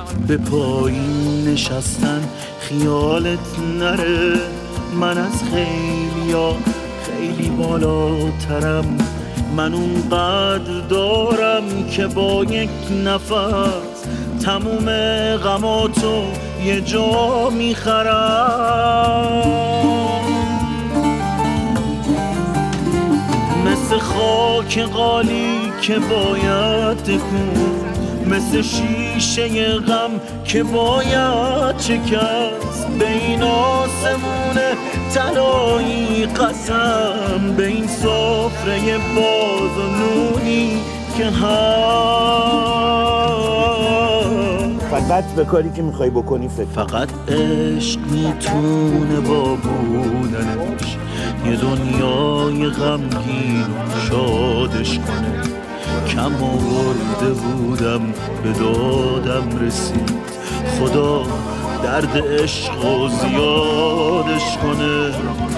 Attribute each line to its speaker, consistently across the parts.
Speaker 1: به پایین نشستن خیالت نره، من از خیلیا خیلی بالاترم، من اونقدر دارم که با یک نفس تموم غماتو یه جا میخرم. مثل خاک قالی که باید تکون، مثل شیشه غم که باید شکست، به این آسمون طلایی قسم، به این سفره باز و نونی که هست.
Speaker 2: فقط به کاری که میخوای بکنی
Speaker 1: فقط عشق میتونه با بودنش یه دنیای غمگین شادش کنه. کم آورده بودم به دادم رسید، خدا درد عشق و زیادش کنه.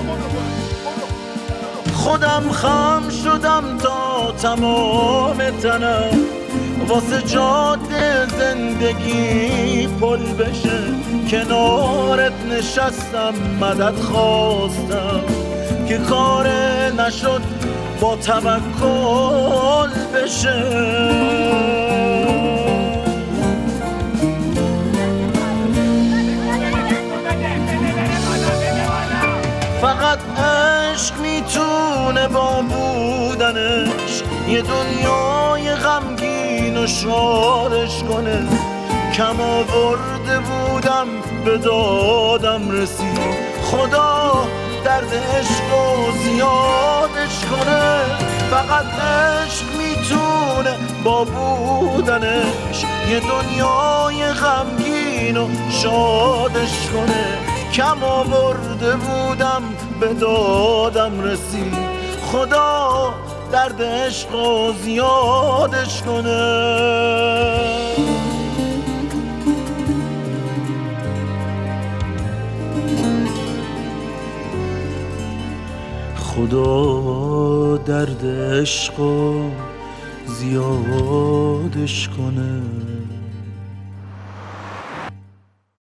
Speaker 1: خودم خم شدم تا تمام تنم واسه جاده زندگی پل بشه، کنارت نشستم مدد خواستم که کار نشد با توکل بشه. فقط عشق میتونه با بودنش یه دنیای غمگین و شادش کنه. کم آورده بودم به دادم رسید، خدا درد عشق و زیادش کنه. فقط عشق میتونه با بودنش یه دنیای غمگین و شادش کنه. کم آورده بودم به دادم رسید، خدا درد عشق و زیادش کنه. خدا درد عشق و زیادش کنه.